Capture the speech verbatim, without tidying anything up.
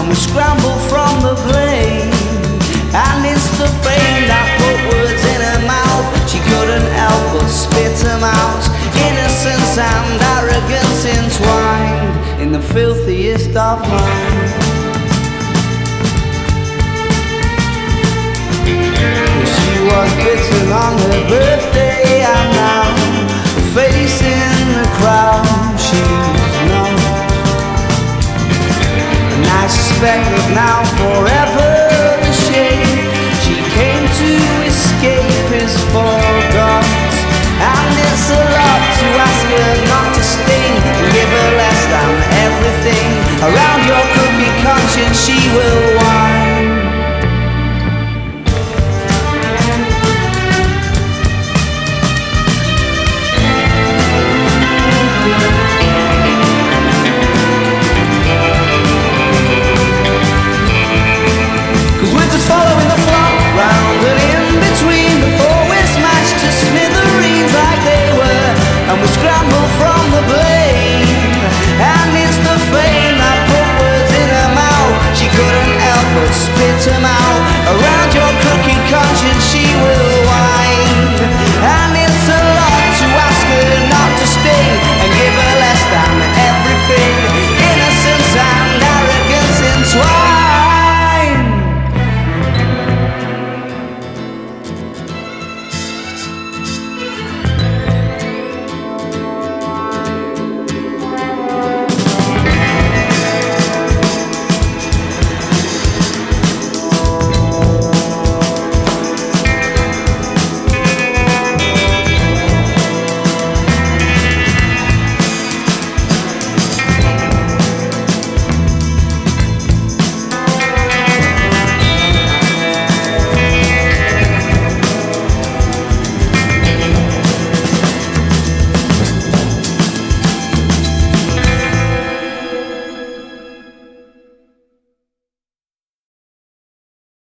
we scrambled from the plane. And it's the fame that put words in her mouth. She couldn't help but spit them out. Innocence and arrogance entwined in the filthiest of minds. She was bitten on her birthday, and now the face in the crowd she's not. And I suspect that now forever